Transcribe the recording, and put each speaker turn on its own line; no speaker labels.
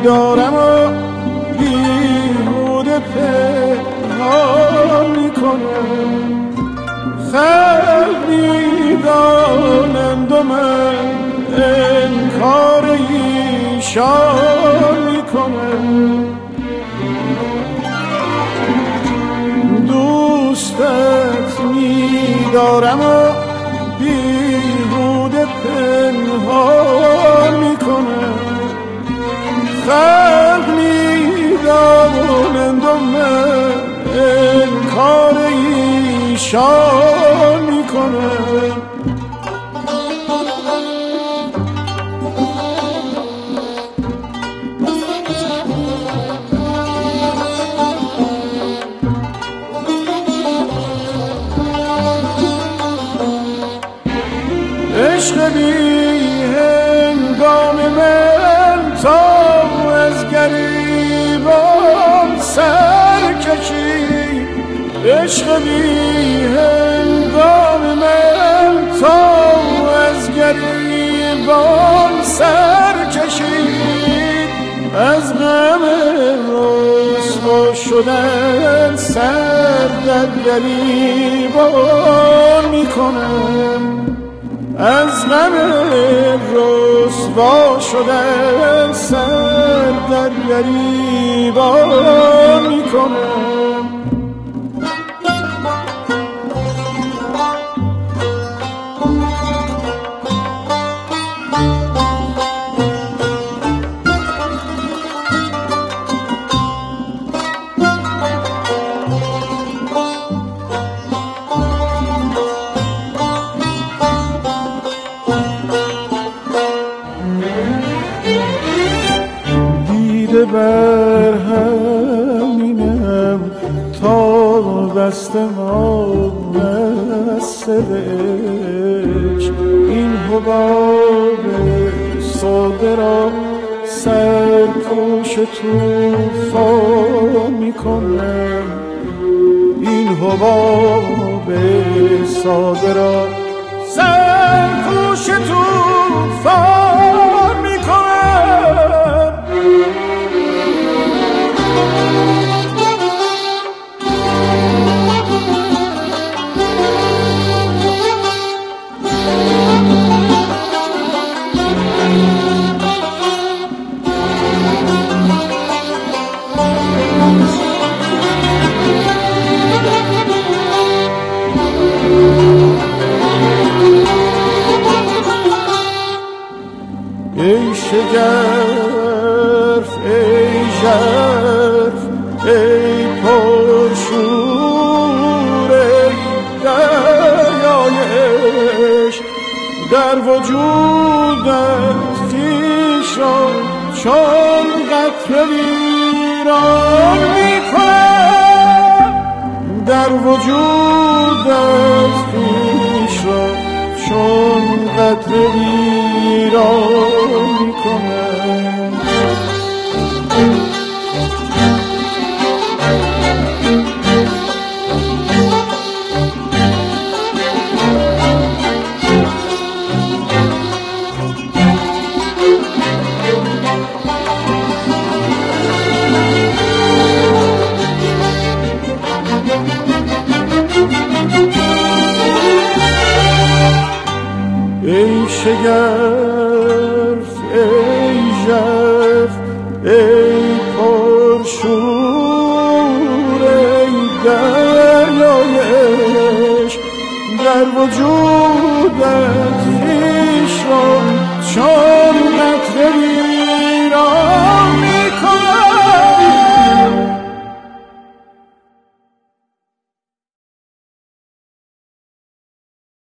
دارم و بیهوده پنهان میکنم. خلق میدانند و من انکار ایشان میکنم. دوستت میدارم و بیهوده پنهان میکنم. خلق میدانند و من انکار ایشان میکنم. عشق بی هنگام من تا از گریبان سر کشید. عشق بی هنگام من تا از گریبان سر کشید. از غم رسوا شدن سر در گریبان میکنم. از غم رسوا شدن سر در گریبان میکنم. بر همینم تا بستم آمسته عشق. این حباب ساده را سرپوش توفان میکنم. این حباب ساده را سرپوش توفان میکنم. ای شگرف ای ژرف ای پرشور ای دریای عشق، در وجودت خویش را چون قطره ویران میکنم. در وجودت خویش را چون قطره ویران میکنم. ای شگرف ای ژرف ای پرشور ای دریای عشق، در وجود